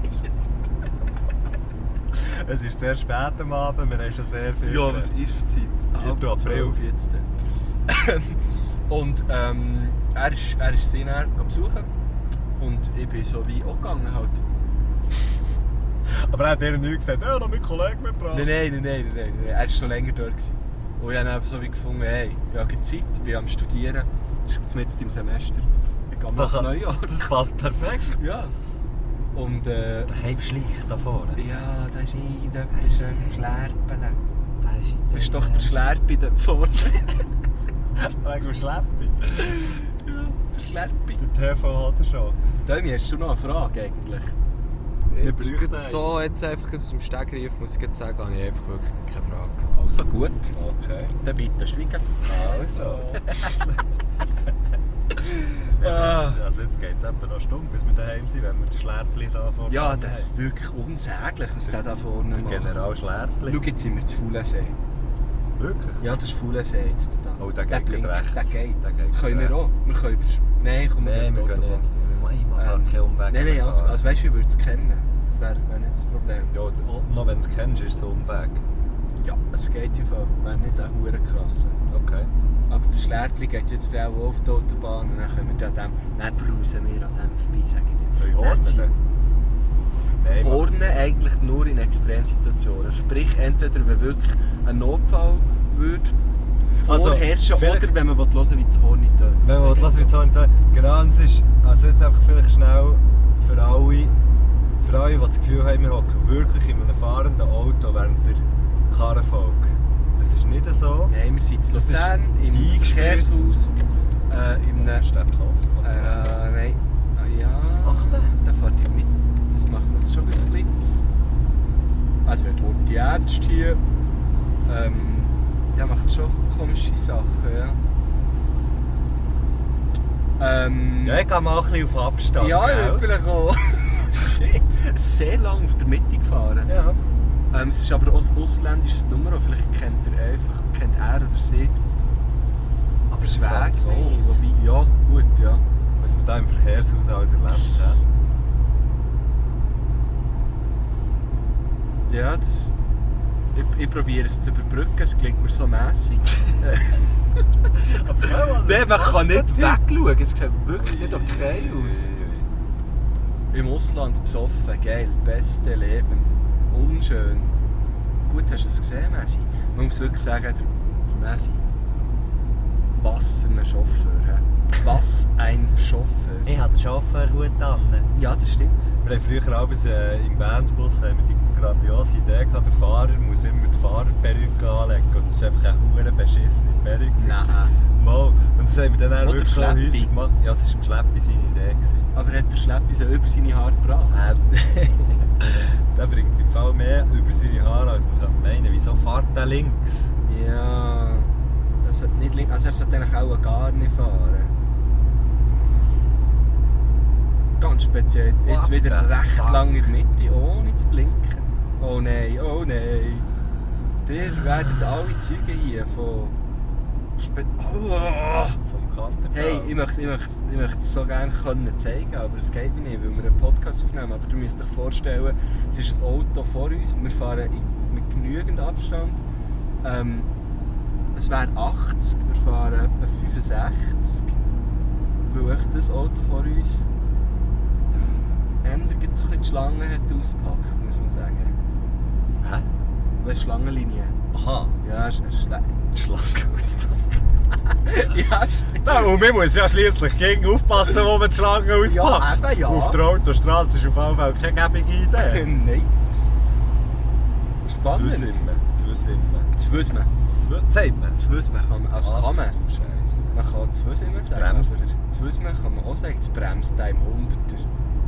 Speaker 4: Es ist sehr spät am Abend, wir haben schon sehr viel.
Speaker 3: Ja, was ist für Zeit?
Speaker 4: Viertel
Speaker 3: Halb
Speaker 4: April.
Speaker 3: zwölf jetzt. Und ähm, er ist, er ist sie dann besuchen. Und ich bin so wie auch gegangen halt.
Speaker 4: Aber er hat dir nichts gesagt, ja, noch mit Kollegen mitgebracht.
Speaker 3: Nein, nein, nein, nein, nein, nein. Er war schon länger dort. Gewesen. Und ich habe einfach so wie gefunden, hey, ich habe keine Zeit, ich bin am Studieren. Das ist jetzt im Semester. Ich gehe
Speaker 4: Das,
Speaker 3: nach Neujahr.
Speaker 4: das passt perfekt.
Speaker 3: Ja. Und äh,
Speaker 4: Der Keim schleicht da vorne.
Speaker 3: ja, da ist irgendetwas äh, Schlerpen.
Speaker 4: Da ist jetzt
Speaker 3: Du bist doch der Schlerpi da vorne.
Speaker 4: Wegen dem Schleppi.
Speaker 3: Ja, der Schlerpi.
Speaker 4: Der T V hat er schon.
Speaker 3: Dömi, hast du noch eine Frage eigentlich?
Speaker 4: Wir bräuchten einen.
Speaker 5: So, jetzt einfach aus dem Stegreif muss ich jetzt sagen, habe ich einfach wirklich keine Frage.
Speaker 3: Also gut,
Speaker 4: Okay.
Speaker 3: dann bitte schweigen.
Speaker 4: Also.
Speaker 3: Ah.
Speaker 4: Ja, jetzt, ist, also jetzt geht es etwa noch eine Stunde, bis wir daheim sind, wenn wir den Schlerpli da vorne
Speaker 3: Ja,
Speaker 4: haben.
Speaker 3: das ist wirklich unsäglich, was der da vorne
Speaker 4: Der
Speaker 3: macht.
Speaker 4: General Schlerpli.
Speaker 3: Schau, jetzt sind wir zu Fuhlensee.
Speaker 4: Wirklich?
Speaker 3: Ja, das ist Fuhlensee jetzt da.
Speaker 4: Oh, der geht
Speaker 3: blinkt,
Speaker 4: rechts.
Speaker 3: der geht.
Speaker 4: Der geht
Speaker 3: Können
Speaker 4: rechts.
Speaker 3: wir auch? Wir können über... Nein, komm, wir
Speaker 4: Nein,
Speaker 3: auf
Speaker 4: wir
Speaker 3: die
Speaker 4: gehen
Speaker 3: Autobahn.
Speaker 4: nicht. Ich mache da
Speaker 3: Ähm,
Speaker 4: keinen Umweg.
Speaker 3: Nein, nein, also,
Speaker 4: fahren.
Speaker 3: also weißt du, ich würde es kennen. Das wäre wär nicht das Problem.
Speaker 4: Ja, und noch wenn du es kennst, ist es ein Umweg.
Speaker 3: Ja, es geht im Fall. Wäre nicht ein hure krasser.
Speaker 4: Okay.
Speaker 3: Aber der Schlerpli geht jetzt auch auf die Autobahn und dann können wir an dem... Dann brausen wir an dem vorbei, sage ich dir.
Speaker 4: Soll ich
Speaker 3: Dann
Speaker 4: hornen?
Speaker 3: ziehen-
Speaker 4: dann? Nein, mach es
Speaker 3: Hornen
Speaker 4: nicht.
Speaker 3: eigentlich nur in Extremsituationen. Sprich, entweder wenn wirklich ein Notfall würde
Speaker 4: Also,
Speaker 3: vorherrschen
Speaker 4: vielleicht-
Speaker 3: oder wenn man hören will, wie das Horn nicht tönt.
Speaker 4: Nein, warte, lass mich jetzt nicht. Genau, und es ist also jetzt einfach vielleicht schnell für alle, für alle, die das Gefühl haben, wir hocken wirklich in einem fahrenden Auto während der Karrenfolge. Das ist nicht so.
Speaker 3: Nein, wir sind in
Speaker 4: Das ist
Speaker 3: Luzern, im
Speaker 4: eingespielt.
Speaker 3: Verkehrshaus, äh, in einem...
Speaker 4: Ist der besoffen?
Speaker 3: Äh, nein. Ah, ja.
Speaker 4: Was macht der?
Speaker 3: Der fährt ja mit. Das machen wir jetzt schon wieder ein bisschen. Also wir tun die Ärzte hier. Ähm, der macht schon komische Sachen, ja. Ähm,
Speaker 4: Ja, ich gehe mal ein bisschen auf Abstand.
Speaker 3: ja, ich
Speaker 4: gell?
Speaker 3: würde vielleicht auch... Shit. Sehr lange auf der Mitte gefahren.
Speaker 4: Ja.
Speaker 3: Ähm, es ist aber auch ein ausländisches Nummer, vielleicht kennt er einfach, kennt er oder sie. Aber es ist
Speaker 4: Franzos.
Speaker 3: Wobei, ja, gut, ja.
Speaker 4: Was man da im Verkehrshaus alles erlebt hat.
Speaker 3: Ja, das... Ich, ich probiere es zu überbrücken, es klingt mir so mässig.
Speaker 4: Aber ja, Mann,
Speaker 3: Nein, man
Speaker 4: das
Speaker 3: kann
Speaker 4: macht
Speaker 3: nicht
Speaker 4: man
Speaker 3: wegschauen, es sieht wirklich nicht okay
Speaker 4: Ui,
Speaker 3: aus.
Speaker 4: ui, ui.
Speaker 3: Im Ausland besoffen, geil, beste Leben. Unschön. Gut, hast du es gesehen, Messi? Man muss wirklich sagen, der, der Messi. Was für ein Chauffeur. He? Was ein Chauffeur.
Speaker 4: Ich habe den Chauffeurhut an.
Speaker 3: Ja, das stimmt.
Speaker 4: Wir haben früher auch äh, im Bandbus haben wir die grandiose Idee gehabt, der Fahrer muss immer die Fahrerperücke anlegen. Und das war einfach eine hure beschissene Perücke.
Speaker 3: Nein.
Speaker 4: Mal. Und das haben wir dann auch
Speaker 3: Oder
Speaker 4: wirklich so
Speaker 3: Schleppi.
Speaker 4: häufig gemacht. Ja, es war im Schleppi seine Idee gewesen.
Speaker 3: Aber hat der Schleppi so über seine Haare gebracht?
Speaker 4: Äh, der bringt im Fall mehr über seine Haare, als man kann meinen. Wieso fährt der links?
Speaker 3: Ja, das hat nicht link- also er sollte eigentlich auch gar nicht fahren. Ganz speziell. Jetzt, jetzt
Speaker 4: What
Speaker 3: wieder
Speaker 4: the
Speaker 3: recht
Speaker 4: fuck?
Speaker 3: lang in der Mitte, ohne zu blinken. Oh nein, oh nein. Ihr werdet alle Zeugen hier von... Spe oh.
Speaker 4: Vom Kanter.
Speaker 3: Hey, ich möchte, ich, möchte, ich möchte es so gerne können zeigen, aber es geht mir nicht, weil wir einen Podcast aufnehmen. Aber du müsst euch vorstellen, es ist ein Auto vor uns, wir fahren in, mit genügend Abstand. Ähm, es wäre achtzig, wir fahren etwa fünfundsechzig, weil echt das Auto vor uns ändert so ein bisschen die Schlange hat ausgepackt, muss man sagen.
Speaker 4: Hä?
Speaker 3: Weil Schlangenlinie.
Speaker 4: Aha.
Speaker 3: Ja, es ist schlecht.
Speaker 4: Schlag auspackt.
Speaker 3: Ja, stimmt.
Speaker 4: Ja, und man muss ja schliesslich gegen aufpassen, wo man die Schlange auspackt.
Speaker 3: Ja, eben, ja.
Speaker 4: Auf der Autostrasse ist auf jeden Fall keine gäbige Idee.
Speaker 3: Nein. Spannend.
Speaker 4: Zweisimmen. Zweisimmen.
Speaker 3: Zweisimmen.
Speaker 4: Zwei- Sagt man?
Speaker 3: Zweisimmen kann man, also
Speaker 4: Ach,
Speaker 3: kann man.
Speaker 4: du Scheisse.
Speaker 3: Man kann Zweisimmen sagen,
Speaker 4: bremst.
Speaker 3: aber Zweisimmen kann man auch sagen, es bremst einem Hunderter.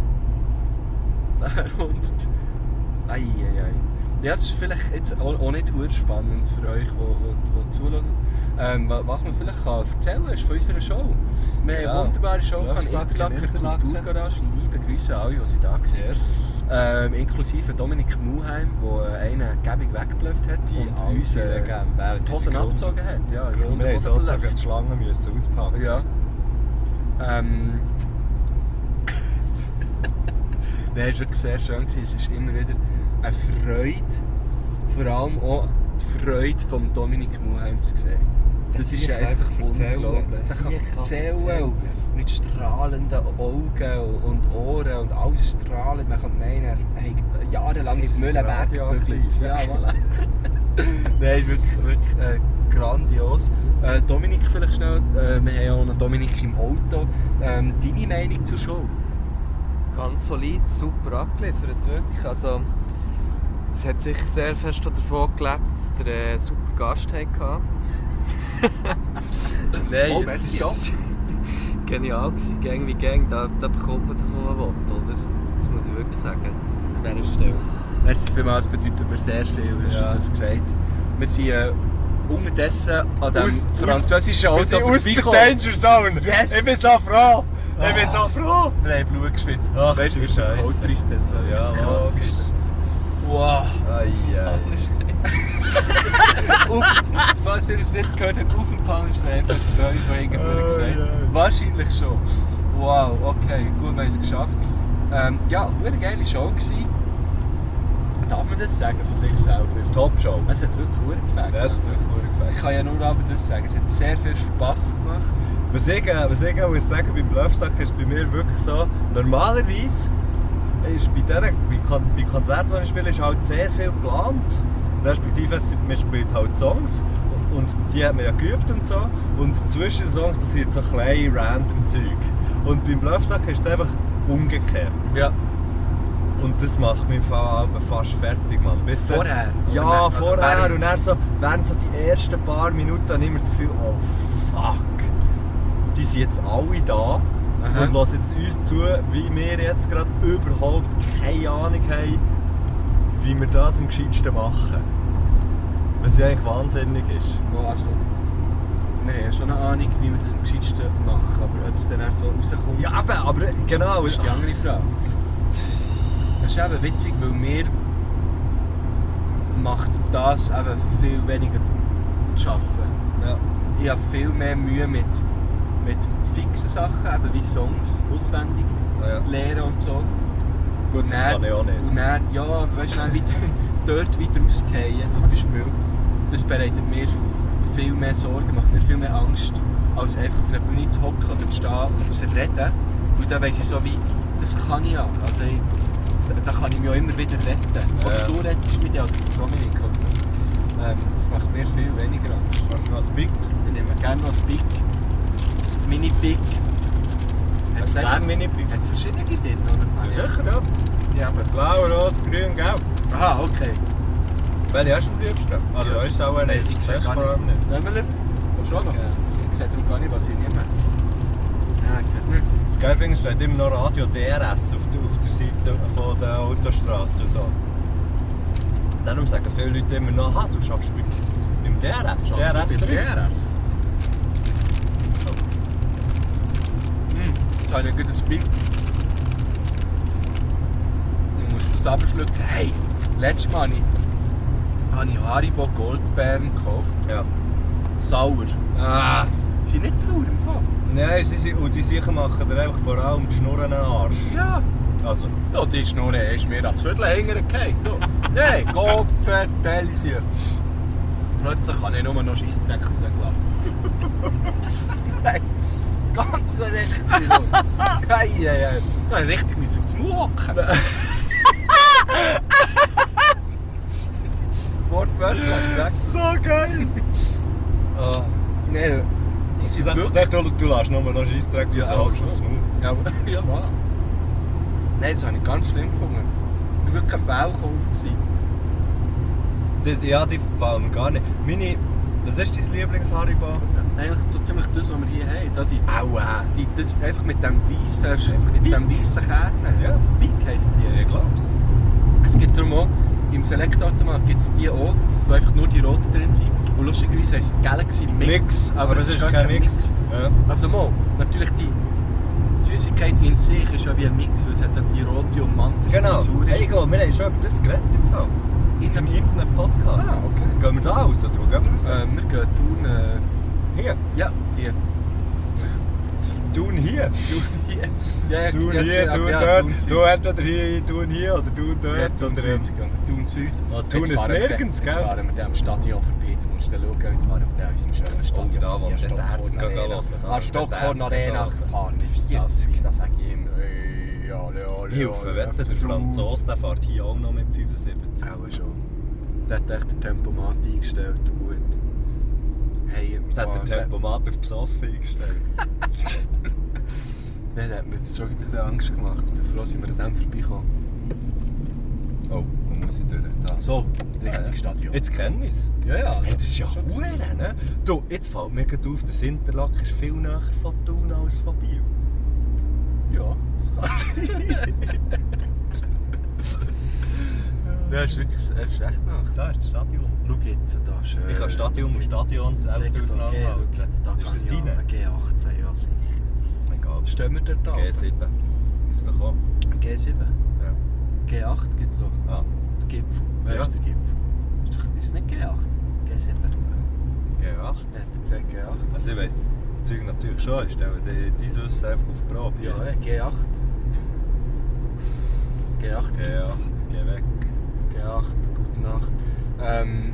Speaker 3: Hundert. Ei, ei, ei. Ja, das ist vielleicht jetzt auch, auch nicht sehr spannend für euch, die zuhören. Ähm, wa- was man vielleicht kann erzählen kann, ist von unserer Show. Wir haben
Speaker 4: Ja.
Speaker 3: eine wunderbare Show gehabt,
Speaker 4: Löffsack in
Speaker 3: Interlaken
Speaker 4: Interlaken.
Speaker 3: Kulturgarage. Liebe Grüße an alle, die da waren.
Speaker 4: Yes.
Speaker 3: Ähm, inklusive Dominik Muheim, der einen gäbig weggeblufft hat
Speaker 4: Die
Speaker 3: und
Speaker 4: alte
Speaker 3: uns äh,
Speaker 4: Legende. Der
Speaker 3: die
Speaker 4: hat
Speaker 3: Hosen
Speaker 4: Grund-
Speaker 3: abgezogen hat. Ja, im Grunde
Speaker 4: Wir haben
Speaker 3: Hosen
Speaker 4: sozusagen
Speaker 3: geblufft.
Speaker 4: die Schlange müssen auspacken.
Speaker 3: Ja. Ähm. Nein, es war wirklich sehr schön. Es ist immer wieder eine Freude, vor allem auch die Freude von Dominik Muheim zu sehen. Das,
Speaker 4: Das
Speaker 3: ist
Speaker 4: kann
Speaker 3: einfach
Speaker 4: einfach erzählen.
Speaker 3: unglaublich.
Speaker 4: Das
Speaker 3: Er kann
Speaker 4: kann
Speaker 3: erzählen,
Speaker 4: erzählen.
Speaker 3: mit strahlenden Augen und Ohren und alles strahlend. Man kann meinen, er hat jahrelang ins Mühlenberg gebügelt. Ja, voilà. Nein, wirklich, wirklich äh, grandios. Äh, Dominik, vielleicht schnell, äh, wir haben ja auch noch Dominik im Auto. Ähm, deine Meinung zur Show?
Speaker 5: Ganz solid, super abgeliefert, wirklich. Also, es hat sicher sehr fest davon gelebt, dass ihr einen super Gast hattet. Nein,
Speaker 3: Oh,
Speaker 5: es
Speaker 3: merci,
Speaker 5: ist genial gewesen. Gang wie Gang, da, da bekommt man das, was man will, oder? Das muss ich wirklich sagen, an dieser Stelle.
Speaker 3: Merci vielmals, bedeutet mir sehr viel, hast
Speaker 4: Ja.
Speaker 3: du das gesagt. Wir sind äh, unterdessen an dem
Speaker 4: Aus-
Speaker 3: französischen
Speaker 4: Wir
Speaker 3: Auto
Speaker 4: sind aus der
Speaker 3: vorbeigekommen.
Speaker 4: Danger Zone!
Speaker 3: Yes.
Speaker 4: Ich bin so froh! Ich bin so froh!
Speaker 3: Wir haben Blut geschwitzt.
Speaker 4: Ach,
Speaker 3: weißt du,
Speaker 4: du
Speaker 3: wie der
Speaker 4: Scheisse.
Speaker 3: Polterist das war
Speaker 4: Ja,
Speaker 3: das krass.
Speaker 4: logisch.
Speaker 3: Wow.
Speaker 4: Ai, ai.
Speaker 3: Auf, falls ihr es nicht gehört habt, auf dem Pannenstreifen hat der Neue von irgendjemandem gesagt.
Speaker 4: Oh, ja.
Speaker 3: Wahrscheinlich schon. Wow, okay, gut, wir haben es geschafft. Ähm, ja, eine geile Show gewesen. Darf man das sagen von sich selber?
Speaker 4: Top-Show.
Speaker 3: Es hat wirklich gut gefällt.
Speaker 4: Das hat wirklich gut gefällt.
Speaker 3: Ich kann ja nur aber das sagen. Es hat sehr viel Spass gemacht.
Speaker 4: Was ich, äh, was ich auch muss sagen beim Bluffsack ist bei mir wirklich so, normalerweise ist bei, der, bei, Kon bei Konzerten, die ich spiele, ist halt sehr viel geplant. Respektive, es- man spielt halt Songs und die hat man ja geübt und so. Und zwischen den Songs passiert so klein random Zeug. Und beim Bluffsack ist es einfach umgekehrt.
Speaker 3: Ja.
Speaker 4: Und das macht mich im Fall auch fast fertig, Mann. Bis dann-
Speaker 3: Vorher?
Speaker 4: Ja,
Speaker 3: Oder also
Speaker 4: vorher.
Speaker 3: während?
Speaker 4: Und dann so, während so die ersten paar Minuten habe ich immer das Gefühl, oh fuck, die sind jetzt alle da
Speaker 3: Aha.
Speaker 4: und hören jetzt uns zu, wie wir jetzt gerade überhaupt keine Ahnung haben, wie wir das am gescheitsten machen. Was ja eigentlich wahnsinnig ist.
Speaker 3: Oh, also, wir haben ja schon eine Ahnung, wie wir das am gescheitsten machen, aber ob es dann auch so rauskommt,
Speaker 4: Ja, eben, aber genau.
Speaker 3: das ist die andere Frage. Das ist eben witzig, weil mir macht das eben viel weniger zu arbeiten.
Speaker 4: Ja.
Speaker 3: Ich habe viel mehr Mühe mit, mit fixen Sachen, eben wie Songs auswendig
Speaker 4: Ja.
Speaker 3: lernen und so.
Speaker 4: Gut, das
Speaker 3: Dann-
Speaker 4: kann ich auch nicht.
Speaker 3: Und dann, ja, aber weißt du, dann wieder, dort wieder rausgehen zum Beispiel, das bereitet mir viel mehr Sorgen, macht mir viel mehr Angst, als einfach auf einer Bühne zu hocken oder zu stehen und zu reden. Und dann weiss ich so wie, das kann ich ja. Also ich, da, da kann ich mich auch immer wieder retten. Oder
Speaker 4: Ja.
Speaker 3: du rettest mich ja, oder Dominik. Oder so. Ähm, das macht mir viel weniger Angst.
Speaker 4: Was noch ein Big?
Speaker 3: Ich nehme gerne noch das Big, das Mini-Big. Hat es
Speaker 4: Ein Mini-Big?
Speaker 3: Hat es verschiedene drin, oder?
Speaker 4: Ja, sicher, ja.
Speaker 3: Ja, aber...
Speaker 4: Blau, rot, grün, gelb.
Speaker 3: Aha, okay.
Speaker 4: Welche hast du am liebsten? Also,
Speaker 3: Ja.
Speaker 4: du weißt auch
Speaker 3: Nein,
Speaker 4: nicht.
Speaker 3: ich sehe
Speaker 4: Das
Speaker 3: gar
Speaker 4: vor allem nicht.
Speaker 3: Wollen wir? Schon noch?
Speaker 5: Ja.
Speaker 3: Ich sehe darum gar nicht, was ich nehme. Nein, ich sehe es nicht.
Speaker 4: Das geil finde ich, steht immer noch Radio D R S auf der, auf der Seite von der Autostrasse und so. Darum sagen viele Leute immer noch, aha, du schaffst beim, beim D R S. D R S
Speaker 3: Beim
Speaker 4: drei.
Speaker 3: D R S. Hm, jetzt habe ich ein gutes Bild. Ich muss das abschlucken. Hey, letztes Mal habe ich, habe ich Haribo Goldbeeren gekauft.
Speaker 4: Ja.
Speaker 3: Sauer.
Speaker 4: Ah.
Speaker 3: Sie sind nicht sauer im Fall.
Speaker 4: Nein, sie, sind- und die sicher machen dir einfach vor allem die Schnurren an den Arsch.
Speaker 3: Ja.
Speaker 4: Also,
Speaker 3: Da, die Schnurre ist mir ans Viertel hängen gefallen. Nein, Gott vertellisiert. Plötzlich kann ich nur noch Scheissdreck rausgelassen. Nein, ganz verreckt sind wir. Hey, hey, hey. Da musste ich richtig müssen auf das Maul hocken. Wortwörtlich, sagst
Speaker 4: so geil!
Speaker 3: du? Oh, nein, die sind
Speaker 4: Du,
Speaker 3: wirklich...
Speaker 4: du, du lässt nur noch Scheissdreck raus,
Speaker 3: Ja,
Speaker 4: holst
Speaker 3: schon.
Speaker 4: aufs Maul.
Speaker 3: Ja, aber- ja, voilà. Nein, das habe ich ganz schlimm gefunden. Das war wirklich ein Fehlkauf gewesen.
Speaker 4: Das, ja, die gefallen mir gar nicht. Meine, was ist dein Lieblings-Haribo?
Speaker 3: Eigentlich so ziemlich das, was wir hier haben. Da die,
Speaker 4: Aua!
Speaker 3: die, das einfach mit dem weißen, einfach mit dem weißen Kern.
Speaker 4: Ja.
Speaker 3: Big heissen die.
Speaker 4: Ich glaub's.
Speaker 3: Es gibt darum auch, im Select-Automat gibt es die auch, wo einfach nur die roten drin sind. Und lustigerweise heisst es Galaxy Mix.
Speaker 4: Mix, aber es ist
Speaker 3: gar
Speaker 4: kein Mix. Ja.
Speaker 3: Also mal, natürlich die, die Süßigkeit in sich ist ja wie ein Mix, weil es hat dann die rote und Mantel,
Speaker 4: Genau.
Speaker 3: die sauer
Speaker 4: Hey,
Speaker 3: ist.
Speaker 4: ich glaube, wir haben schon über das geredet im Fall. In einem irgendeinem Podcast.
Speaker 3: Ah, okay.
Speaker 4: Gehen wir da raus oder wo gehen wir raus?
Speaker 3: Äh, wir gehen tun, äh,
Speaker 4: Hier.
Speaker 3: ja, hier.
Speaker 4: Tun hier.
Speaker 3: Tun hier. Ja, ja,
Speaker 4: Tun
Speaker 3: jetzt-
Speaker 4: hier,
Speaker 3: aber
Speaker 4: tun
Speaker 3: ja,
Speaker 4: dort.
Speaker 3: Tun Süd.
Speaker 4: Du entweder hier, tun hier oder tun dort.
Speaker 3: Ja, Tun
Speaker 4: oder, ähm,
Speaker 3: Süd. gehen wir. Tun Süd.
Speaker 4: Ah, Tun
Speaker 3: Jetzt
Speaker 4: ist
Speaker 3: fahren wir
Speaker 4: nirgends,
Speaker 3: dann-
Speaker 4: gell?
Speaker 3: Jetzt fahren wir dann am Stadion vorbei. Jetzt musst du schauen, jetzt fahren wir dann an unserem schönen Stadion.
Speaker 4: da, wo
Speaker 3: vorbei,
Speaker 4: wir den
Speaker 3: Stockhorn
Speaker 4: Herz gehen
Speaker 3: Arena.
Speaker 4: hören, da,
Speaker 3: An
Speaker 4: wo wir den
Speaker 3: Stockhorn
Speaker 4: Herz
Speaker 3: Arena
Speaker 4: gehen hören.
Speaker 3: gefahren mit vierzig. Das sage ich immer. Hey, ja, ja, ja.
Speaker 4: Hilfe, wetten, der Franzose der fährt hier auch noch mit fünfundsiebzig.
Speaker 3: Auch schon. Der hat echt den Tempomat eingestellt. Gut. Hey,
Speaker 4: Der hat den Tempomat auf besoffen eingestellt.
Speaker 3: Nein, der hat mir jetzt schon wieder ein bisschen Angst gemacht. Ich bin froh, dass wir an dem vorbeikommen.
Speaker 4: Oh, wo muss ich durch? Da.
Speaker 3: So, Richtung
Speaker 4: Ja.
Speaker 3: Stadion.
Speaker 4: Jetzt kenne ich es.
Speaker 3: Ja, ja.
Speaker 4: Hey, das ist ja verdammt, ne? Du, jetzt fällt mir gerade auf, das Interlaken ist viel näher von Thun als von Biel.
Speaker 3: Ja, das kann. Ja, es ist wirklich, es ist echt nach.
Speaker 4: Da ist das Stadion.
Speaker 3: Schau jetzt, da ist... Äh,
Speaker 4: Ich kann Stadion und Stadion selber
Speaker 3: Sektor G, schau
Speaker 4: auseinanderhalten.
Speaker 3: jetzt, da
Speaker 4: Ist das
Speaker 3: kann ich
Speaker 4: deine?
Speaker 3: an, G achtzehn, ja sicher.
Speaker 4: Egal.
Speaker 3: Stehen wir dort da?
Speaker 4: G sieben. Ist doch auch.
Speaker 3: G sieben?
Speaker 4: Ja.
Speaker 3: G acht gibt es doch.
Speaker 4: Ah,
Speaker 3: Der Gipfel. Wer
Speaker 4: Ja.
Speaker 3: ist der Gipfel? Ist, doch, ist es nicht G acht? G sieben?
Speaker 4: G acht.
Speaker 3: Er hat gesagt G acht.
Speaker 4: Also ich weiss das Zeug natürlich schon. Ich stelle dein Wissen einfach auf die Probe.
Speaker 3: Ja, ja, G acht. G acht
Speaker 4: G
Speaker 3: Gipfel.
Speaker 4: acht, geh weg.
Speaker 3: G acht, gute Nacht. Ähm,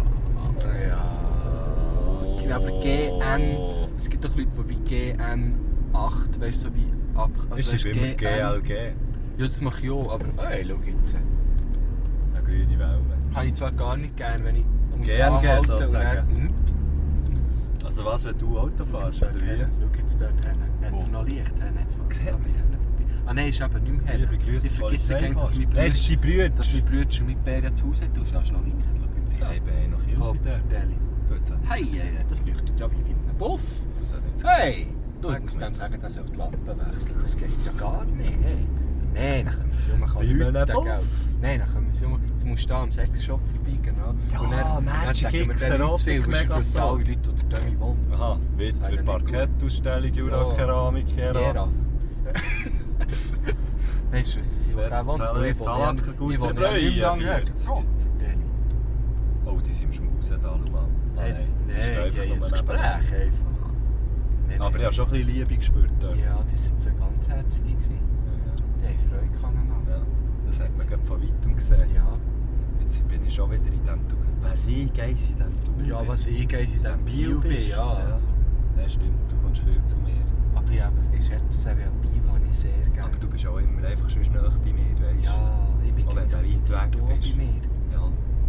Speaker 3: ja. Aber G N. Es gibt doch Leute, die wie G N acht, weißt du, so wie ab.
Speaker 4: Ist
Speaker 3: weisst,
Speaker 4: es immer G L G?
Speaker 3: Ja, das mache ich auch, aber hey, schau jetzt.
Speaker 4: Eine grüne Welle.
Speaker 3: Habe ich zwar gar nicht gern, wenn ich muss
Speaker 4: G N G
Speaker 3: anhalten und
Speaker 4: sozusagen.
Speaker 3: dann-
Speaker 4: Also was, wenn du Auto
Speaker 3: Schau
Speaker 4: fährst?
Speaker 3: jetzt dort
Speaker 4: Oder wie?
Speaker 3: hin. Schau jetzt dort hin. Hat
Speaker 4: Wo?
Speaker 3: er noch Licht? Hat er nicht
Speaker 4: Sieht
Speaker 3: da
Speaker 4: man's?
Speaker 3: müssen wir vorbei. Ah nein, ist eben nicht mehr hell.
Speaker 4: Liebe Grüße,
Speaker 3: Ich vergesse
Speaker 4: Polizei,
Speaker 3: gern, dass mein
Speaker 4: Nein, das ist die Brüder.
Speaker 3: dass mein Bruder schon mit Bär zu Hause hat. Du hast noch Licht, schauen Sie
Speaker 4: Ich habe eh noch Hilfe
Speaker 3: Oh,
Speaker 4: dort.
Speaker 3: Deli.
Speaker 4: Dort sind
Speaker 3: Hey, hey, das leuchtet ja wie bei einem Buff.
Speaker 4: Das hat nicht so
Speaker 3: Hey! Du, ich
Speaker 4: Weg
Speaker 3: muss
Speaker 4: mit.
Speaker 3: dem sagen, dass er die Lampe wechselt. Das geht ja gar nicht. Hey. Nein, dann können wir sie um
Speaker 4: Wie bei einem
Speaker 3: Leute,
Speaker 4: Buff.
Speaker 3: gell? Nein, dann können wir sie um... Jetzt musst du da am Sexshop vorbei, genau.
Speaker 4: Ja,
Speaker 3: Und dann,
Speaker 4: Magic
Speaker 3: dann sagen wir
Speaker 4: X,
Speaker 3: dann nicht zu viel,
Speaker 4: Erotik,
Speaker 3: weil
Speaker 4: mega
Speaker 3: es für
Speaker 4: so.
Speaker 3: alle Leute, die der Dömi wohnt.
Speaker 4: Aha, wie
Speaker 3: Das
Speaker 4: für
Speaker 3: wäre
Speaker 4: die
Speaker 3: nicht
Speaker 4: Parkettausstellung, Jura
Speaker 3: Ja.
Speaker 4: Keramik, Kera.
Speaker 3: Gera. Weißt du, was sie
Speaker 4: Fett,
Speaker 3: da wohnt?
Speaker 4: Teller,
Speaker 3: Ich wohne ja-
Speaker 4: Talacker, gut
Speaker 3: ich wohne ja
Speaker 4: Zerbreuen,
Speaker 3: nicht mehr lange her.
Speaker 4: vierzig.
Speaker 3: Oh, Deli.
Speaker 4: Oh, die sind im Schmusen da, schau mal. Ah,
Speaker 3: Jetzt,
Speaker 4: die
Speaker 3: nein,
Speaker 4: stehen
Speaker 3: die
Speaker 4: einfach
Speaker 3: haben
Speaker 4: nur
Speaker 3: ein
Speaker 4: nebenan.
Speaker 3: Gespräch einfach. Nein,
Speaker 4: Aber
Speaker 3: nein.
Speaker 4: ich habe schon ein bisschen Liebe gespürt dort.
Speaker 3: Ja, die waren so ganz herzig. gewesen. Die haben Freude gehabt.
Speaker 4: Ja, ja. Das hat man gerade von weitem gesehen.
Speaker 3: Ja.
Speaker 4: Jetzt bin ich schon wieder in diesem Tour. Was ich geiss in diesem Tour
Speaker 3: Ja,
Speaker 4: bin.
Speaker 3: was ich gehe in diesem Bio bin,
Speaker 4: bist.
Speaker 3: ja. Also.
Speaker 4: Nein, stimmt, du kommst viel zu mir.
Speaker 3: Aber ja, aber ich schätze es auch, ja, Bio habe ich sehr gerne.
Speaker 4: Aber du bist auch immer einfach schon nah bei mir, weißt du?
Speaker 3: Ja, ich bin
Speaker 4: Auch wenn du
Speaker 3: gleich
Speaker 4: weit weg
Speaker 3: da
Speaker 4: bist.
Speaker 3: bei mir.
Speaker 4: Ja.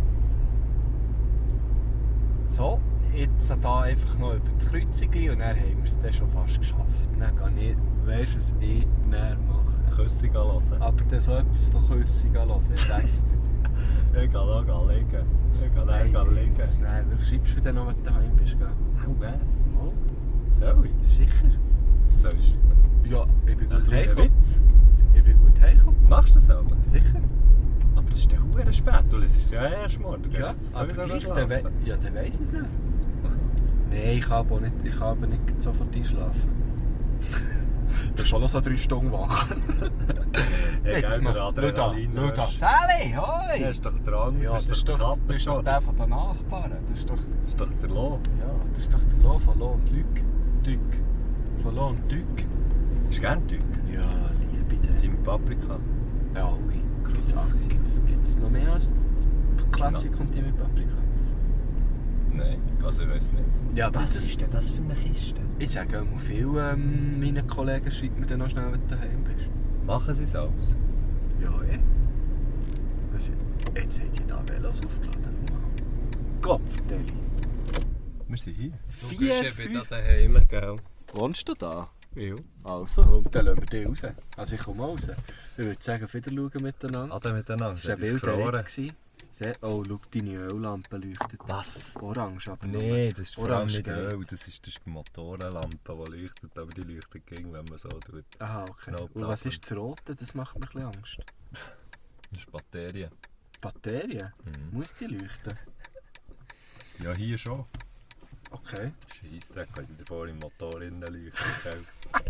Speaker 3: So, jetzt da einfach noch über die Kreuzung und dann haben wir es dann schon fast geschafft. Dann kann ich, weißt du, was ich näher mache.
Speaker 4: Küsse gehen hören.
Speaker 3: Aber dann so etwas von Küssen hören, ich sag's dir.
Speaker 4: Ich gehe da gehen liegen. Ich gehe da
Speaker 3: Nein,
Speaker 4: gehen liegen.
Speaker 3: was dann? Du schreibst mir dann noch, wenn du daheim bist, gell?
Speaker 4: Au, wer?
Speaker 3: Oh,
Speaker 4: Soll ich?
Speaker 3: sicher?
Speaker 4: Was sollst du?
Speaker 3: Ja, ich bin
Speaker 4: Ein
Speaker 3: gut
Speaker 4: kleiner
Speaker 3: heimgekommen.
Speaker 4: Witz?
Speaker 3: Ich bin gut heimgekommen.
Speaker 4: Machst du das auch?
Speaker 3: Sicher?
Speaker 4: Aber das ist der Huren spät. Du lässt es ja erst mal. Du gehst
Speaker 3: Ja,
Speaker 4: jetzt
Speaker 3: aber
Speaker 4: sowieso
Speaker 3: gleich,
Speaker 4: schlafen.
Speaker 3: dann, we ja, dann weiss ich es nicht. Nein, ich kann aber nicht, ich kann aber nicht sofort einschlafen. Du bist schon noch so drei Stunden wach.
Speaker 4: Hey,
Speaker 3: Jetzt
Speaker 4: gell,
Speaker 3: mach-
Speaker 4: der
Speaker 3: Schau da,
Speaker 4: Adrenalin.
Speaker 3: schau da.
Speaker 4: hörst.
Speaker 3: Sally,
Speaker 4: Der
Speaker 3: hoi!
Speaker 4: ist doch dran.
Speaker 3: Ja, das ist doch,
Speaker 4: der
Speaker 3: das ist doch
Speaker 4: Kappe,
Speaker 3: der von den Nachbarn. Das ist doch,
Speaker 4: Das ist doch der Lo.
Speaker 3: ja, das ist doch der Lo von Lo und Luc. Duc. Von Lo und Duc.
Speaker 4: Ist gern Tück.
Speaker 3: Ja, liebe den.
Speaker 4: Team Paprika.
Speaker 3: Ja, ui. Gibt's, gibt's, gibt's noch mehr als Klassik und die mit Paprika?
Speaker 4: Nein, also ich weiß nicht.
Speaker 3: Ja, aber
Speaker 4: Was
Speaker 3: das-
Speaker 4: ist denn das für eine Kiste?
Speaker 3: Ich sage auch mal viel ähm, meinen Kollegen, schreibt mir dann noch schnell, wenn du daheim bist.
Speaker 4: Machen sie es alles?
Speaker 3: Ja, eh. Was, jetzt hat ihr da Velos aufgeladen. Kopfdeli.
Speaker 4: Wir sind hier.
Speaker 5: Du bist
Speaker 3: Vier,
Speaker 5: eben
Speaker 3: fünf...
Speaker 5: da daheim, gell?
Speaker 3: Wohnst du da?
Speaker 5: Ja.
Speaker 3: Also, und dann lassen wir dich raus. Also ich komme raus. Ich würde sagen, auf Wiederschauen miteinander.
Speaker 4: Alle miteinander.
Speaker 3: Das war ein wilder Ritt. gewesen. Sehr- Oh, schau, deine Öllampe leuchtet.
Speaker 4: Was?
Speaker 3: Orange, aber nur.
Speaker 4: Nein, das ist vor allem
Speaker 3: Orange
Speaker 4: nicht
Speaker 3: geht.
Speaker 4: Öl. Das ist, das ist die Motorenlampe, die leuchtet. Aber die leuchtet gegen, wenn man so tut.
Speaker 3: Aha, okay.
Speaker 4: No
Speaker 3: Und was
Speaker 4: problem.
Speaker 3: ist das Rote? Das macht mir ein bisschen Angst.
Speaker 4: Das ist Batterien.
Speaker 3: Batterien?
Speaker 4: Mhm.
Speaker 3: Muss die leuchten?
Speaker 4: Ja, hier schon.
Speaker 3: Okay.
Speaker 4: Scheissdreck, weil sie davor im Motor innen leuchten.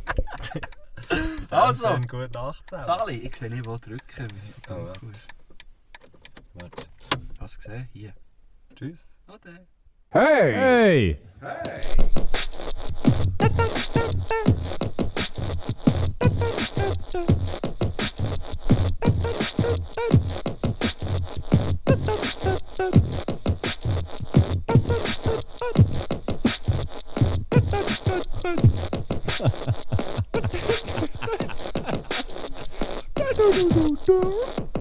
Speaker 3: Also.
Speaker 4: Also. Gute Nacht zusammen.
Speaker 3: Sali, ich sehe nicht, wo drücken, weil es so
Speaker 4: Oh,
Speaker 3: dunkel ist.
Speaker 4: Warte.
Speaker 3: Hast du gesehen? Hier.
Speaker 4: Tschüss.
Speaker 3: Ade.
Speaker 6: Hey! Hey!